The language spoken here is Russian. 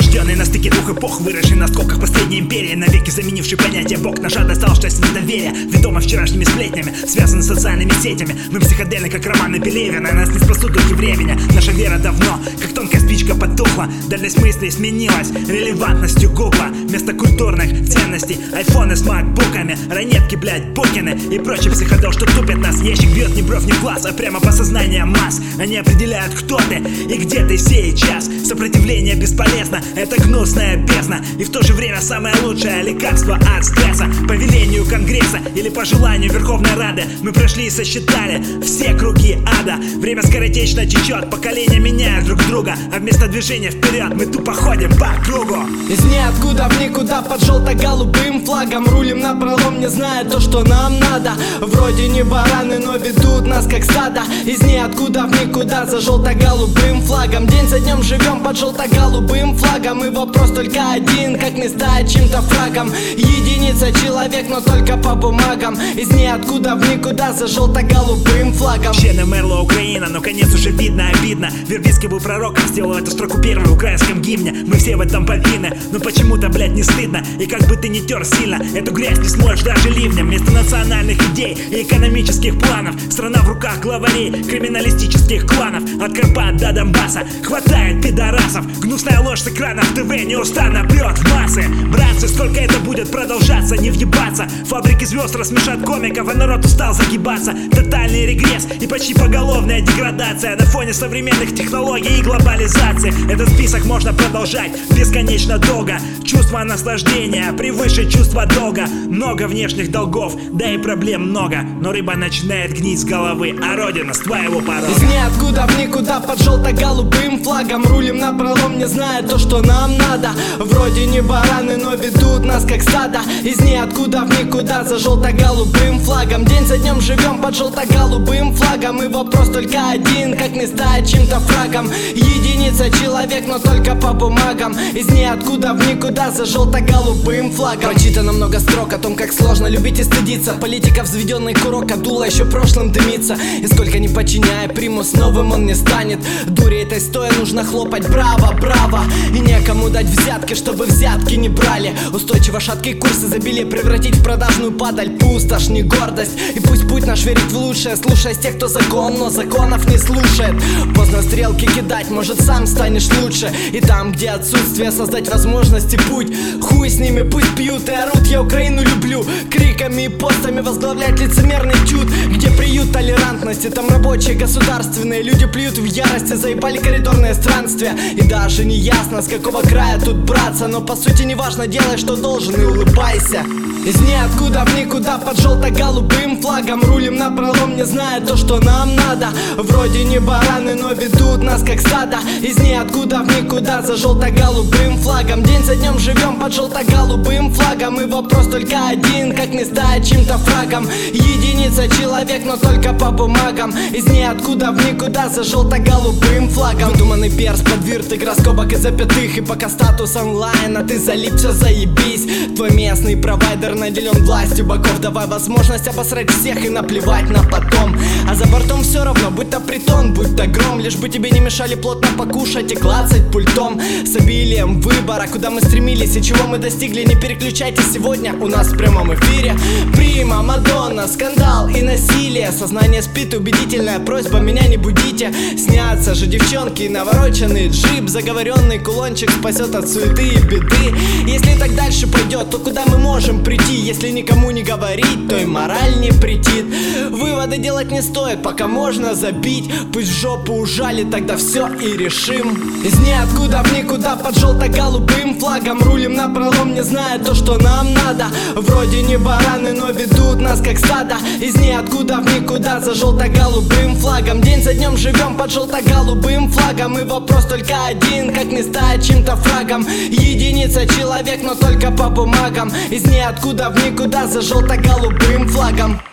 рожденный на стыке двух эпох, выросший на скоках последней империи, навеки заменивший понятие Бог. На жадность стал счастье недоверия, ведомо вчерашними сплетнями, связаны с социальными сетями. Мы психодельны, как романы Пелевина, нас не спасут духи времени. Наша вера давно, как тонкая спичка, потухла. Дальность мыслей сменилась релевантностью гугла. Вместо культурных ценностей айфоны с макбуками, ранетки, блять, покины и прочий психодел, что тупит нас. Ящик бьет не бровь, не в глаз, а прямо по сознанию масс. Они определяют, кто ты и где ты сейчас. Сопротивление бесполезно, это гнусная бездна. И в то же время самое лучшее лекарство от стресса. По велению Конгресса или по желанию Верховной Рады мы прошли и сосчитали все круги ада. Время скоротечно течет, поколения меняют друг друга, а вместо движения вперед мы тупо ходим по кругу. Из ниоткуда в никуда под желто-голубым флагом рулим напролом, не зная то, что нам надо. Вроде не бараны, но ведут нас как стадо. Из ниоткуда в никуда за желто-голубым флагом. День за днем живем под желто-голубым флагом. И вопрос только один, как не стать чьим-то фрагом. Единица человек, но только по бумагам. Из ниоткуда в никуда за желто-голубым флагом. Ще мерла Украина, но конец уже видно, обидно. Вербицкий был пророком, сделал эту строку первой в украинском гимне. Мы все в этом повинны, но почему-то, блять, не стыдно. И как бы ты ни тер сильно, эту грязь не смоешь даже ливнем. Вместо национальных идей и экономических планов страна в руках главарей криминалистических кланов. От Карпат до Донбасса хватает пидорасов. Гнусная ложь с экранов ТВ неустанно прет в массы. Братцы, сколько это будет продолжаться, не въебаться. Фабрики звезд рассмешат комиков, а народ устал загибаться. Тотальный регресс и почти поголовная деградация на фоне современных технологий и глобализации. Этот список можно продолжать бесконечно долго. Чувство наслаждения превыше чувства долга. Много внешних долгов, да и проблем много. Но рыба начинает гнить с головы, а родина с твоего порога. Из ниоткуда в никуда под желто-голубым флагом рулим напролом, не зная то, что нам надо. Вроде не бараны, но ведут нас как стадо. Из ниоткуда в никуда за желто-голубым флагом. День за днем живем под желто-голубым флагом. И вопрос только один, как не стать чьим-то фрагом. Единица человек, но только по бумагам. Из ниоткуда в никуда за желто-голубым флагом. Прочитано много строк о том, как сложно любить и стыдиться. Политика взведенный курок, а дуло еще прошлым дымится. И сколько не подчиняя примус, новым он не станет. Дури этой стоя нужно хлопать браво, браво. И некому дать взятки, чтобы взятки не брали. Устойчиво шаткие курсы забили превратить в продажную падаль. Пустошь, не гордость. И пусть путь наш верит в лучшее, слушаясь тех, кто закон, но законов не слушает. Поздно стрелки кидать, может сам станешь лучше. И там, где отсутствие, создать возможности путь. Хуй с ними, пусть пьют и орут, я Украину люблю. Криками и постами возглавлять лицемерный тют. Где приют толерантности, там рабочие государственные. Люди плюют в ярости, заебали коридорные странствия. И даже не ясно, с какого края тут браться. Но по сути не важно, делай что должен и улыбайся. Из ниоткуда в никуда под желто-голубым флагом рулим напролом, не зная то, что нам надо. Вроде не бараны, но ведут нас как стадо. Из ниоткуда в никуда за желто-голубым флагом. День за днем живем под желто-голубым флагом. И вопрос только один, как не стать чьим-то фрагом. Единица человек, но только по бумагам. Из ниоткуда в никуда за желто-голубым флагом. Выдуманный перс под вирт, игра скобок и запятых. И пока статус онлайн, а ты залип, все заебись. Твой местный провайдер наделен властью богов. Давай возможность обосрать всех и наплевать на потом. А за бортом все равно, будь то притон, будь то гром. Лишь бы тебе не мешали плотно покушать и клацать пультом. С обилием выбора, куда мы стремились и чего мы достигли. Не переключайтесь, сегодня у нас в прямом эфире Прима, Мадонна, скандал и насилие. Сознание спит, убедительная просьба, меня не будите. Снятся же девчонки, навороченный джип. Заговоренный кулончик спасет от суеты и беды. Если так дальше пойдет, то куда мы можем прийти? Если никому не говорить, то и мораль не претит. Выводы делать не стоит, пока можно забить. Пусть жопу ужали, тогда все и решим. Из ниоткуда в никуда под желто-голубым флагом рулим напролом, не зная то, что нам надо. Вроде не бараны, но ведут нас как стадо. Из ниоткуда в никуда за желто-голубым флагом. День за днем живем под желто-голубым флагом. И вопрос только один, как не стать чьим-то фрагом. Единица человек, но только по бумагам. Из ниоткуда в никуда за желто-голубым флагом.